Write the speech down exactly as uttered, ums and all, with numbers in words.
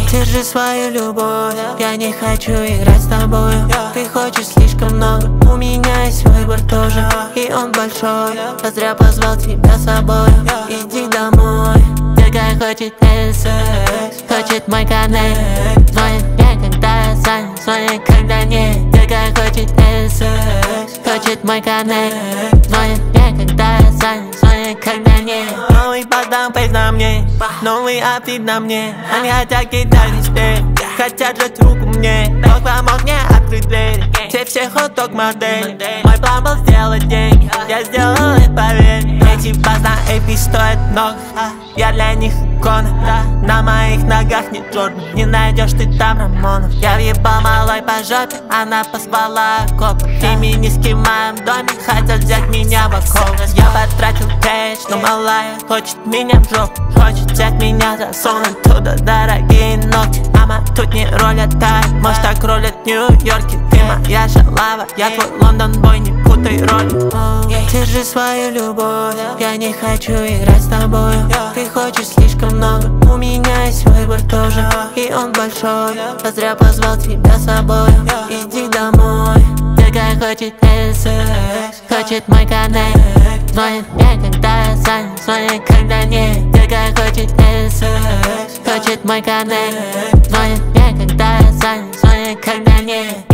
Держи свою любовь, я не хочу играть с тобою. Ты хочешь слишком много, у меня есть выбор тоже, и он большой. Я зря позвал тебя с собой. Иди домой. Дорогая хочет секс, хочет мой коннект. Звонит мне, когда я занят, звонит, когда нет. Дорогая хочет секс, хочет мой коннект. Звонит мне, когда я занят, звонит, когда нет. Новый подам фейс на мне, новый апдейт на мне. Они хотят кидать везде, хотят жать руку мне. Бог помог мне открыть дверь, все все хот-дог модель. Мой план был сделать деньги, я сделал это, поверь. Эти баз на эй пи стоят много, я для них икона. На моих ногах не Джордан, не найдешь ты там Рамонов. Я въебал малой по жопе, она позвала коп. Феминистки в моем доме хотят взять меня в окол. Я потратил кэш, но малая хочет меня в жопу. Хочет взять меня, засунуть туда дорогие ногти. Ама тут не ролят так, может так ролят в Нью-Йорке. Ты моя шалава, я твой Лондон бой, не путай роли. Держи свою любовь, я не хочу играть с тобою. Ты хочешь слишком много, у меня есть выбор тоже, и он большой. Я зря позвал тебя с собой. Иди домой. Дорогая хочет секс, хочет мой коннект. Звонит мне, когда я занят, звонит, когда нет. Дорогая хочет секс, хочет мой коннект. Звонит мне, когда я занят, звонит, когда нет.